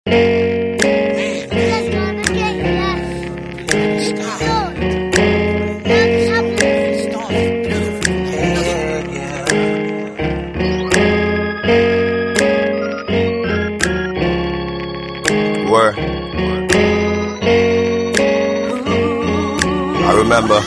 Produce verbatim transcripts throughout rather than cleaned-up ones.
Word. I remember.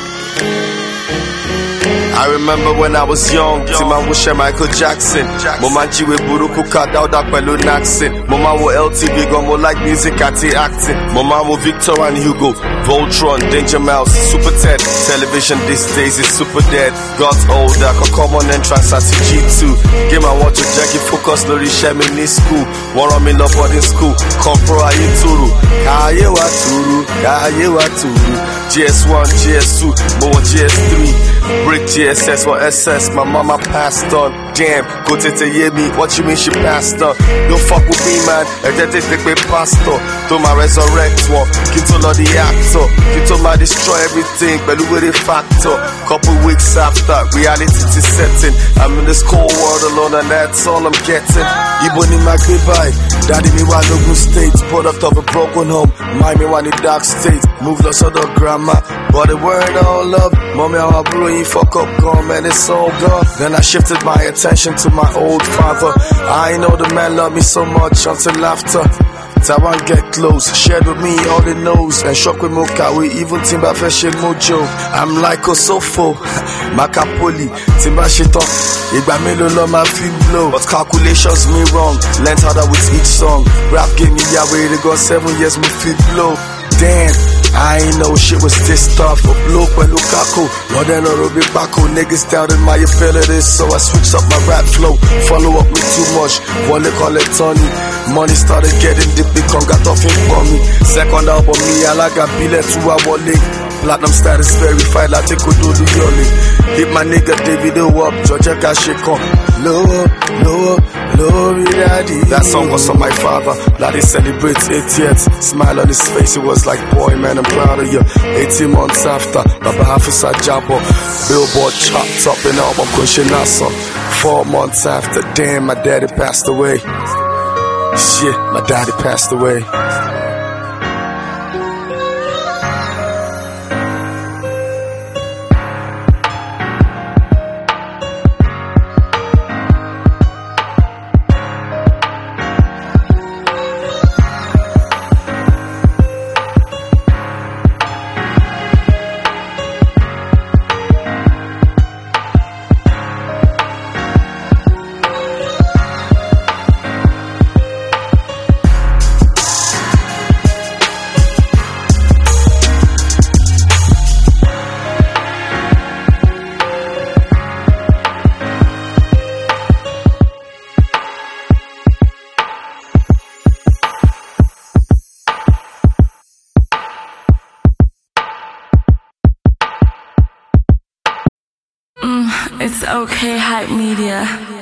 I remember when I was young, Tima wo share Michael Jackson. Mama jiwe buruku ka dauda pẹ̀lú Naxin. Mama wo L T V gan mo like music àti acting. Mama wo Victor and Hugo, Voltron, Danger Mouse, Super Ted. Television these days is super dead. Got older, got common entrance àti G two. Game I want to jẹ́ kí focus lórí iṣẹ́ mi ní school. Wọ́n rán mi lọ boarding school, kan pro ayé turu. Káyé wa turu, káyé wa turu. G S one, G S two, mo wọ G S three. Brick G S S for S S, my mama passed on. Damn, go tete hear me, what you mean she passed on? Don't fuck with me, man, and then they take me pastor. To my resurrect one, Kinto love the actor. Kinto my destroy everything, but with a factor. Couple weeks after, reality is setting. I'm in this cold world alone, and that's all I'm getting. Iboni my goodbye, daddy me while Logan State. Product of a broken home, mind me one in dark state. Move lost other grandma, but the word all love. Mommy, I'm a bro, fuck up, gone, man, it's all gone. Then I shifted my attention to my old father. I know the man loved me so much until after. Tawan get close, shared with me all he knows. And shock with Moka, we even Timba fashion mojo. I'm like Osofo, Macapoli, Timba Shiton. Igba melo love my feet blow. But calculations me wrong, learned harder with each song. Rap gave me Yahweh, they got seven years, me feet blow. Damn, I ain't know shit was this tough. A bloke when Lukaku, more than a Ruby Baku. Niggas doubted my abilities, so I switched up my rap flow. Follow up with too much, Wale call it Tony. Money started getting deep, become got off in for me. Second album, me, I like a billet to a Wale. Platinum status verified, I take do the yoli. Hit my nigga Davido up, Georgia got shit come. Low up, low up, low up, daddy. That song was on my father, Daddy celebrates eightieth. Smile on his face, it was like, boy, man, I'm proud of you. eighteen months after, Baba Hafisa Jabo. Billboard chart top and album Kushinasa. Four months after, damn, my daddy passed away. Shit, my daddy passed away. It's okay, Hype Media.